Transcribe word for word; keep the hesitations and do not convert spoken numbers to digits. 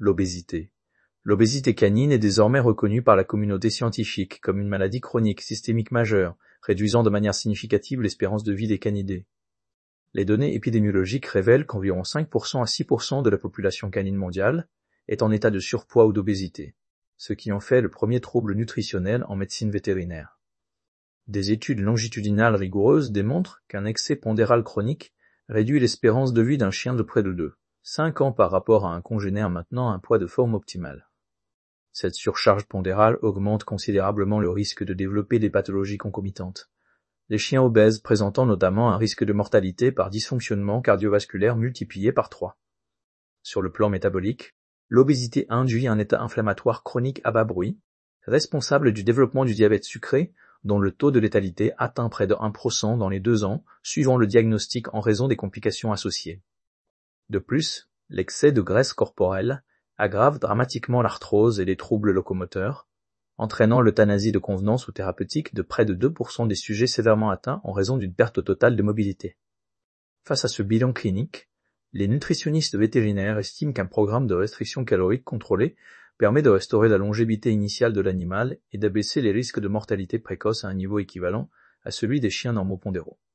L'obésité. L'obésité canine est désormais reconnue par la communauté scientifique comme une maladie chronique systémique majeure, réduisant de manière significative l'espérance de vie des canidés. Les données épidémiologiques révèlent qu'environ cinq pour cent à six pour cent de la population canine mondiale est en état de surpoids ou d'obésité, ce qui en fait le premier trouble nutritionnel en médecine vétérinaire. Des études longitudinales rigoureuses démontrent qu'un excès pondéral chronique réduit l'espérance de vie d'un chien de près de deux, cinq ans par rapport à un congénère maintenant un poids de forme optimale. Cette surcharge pondérale augmente considérablement le risque de développer des pathologies concomitantes. Les chiens obèses présentant notamment un risque de mortalité par dysfonctionnement cardiovasculaire multiplié par trois. Sur le plan métabolique, l'obésité induit un état inflammatoire chronique à bas bruit, responsable du développement du diabète sucré, dont le taux de létalité atteint près de un pour cent dans les deux ans, suivant le diagnostic en raison des complications associées. De plus, l'excès de graisse corporelle aggrave dramatiquement l'arthrose et les troubles locomoteurs, entraînant l'euthanasie de convenance ou thérapeutique de près de deux pour cent des sujets sévèrement atteints en raison d'une perte totale de mobilité. Face à ce bilan clinique, les nutritionnistes vétérinaires estiment qu'un programme de restriction calorique contrôlé permet de restaurer la longévité initiale de l'animal et d'abaisser les risques de mortalité précoce à un niveau équivalent à celui des chiens normaux pondéraux.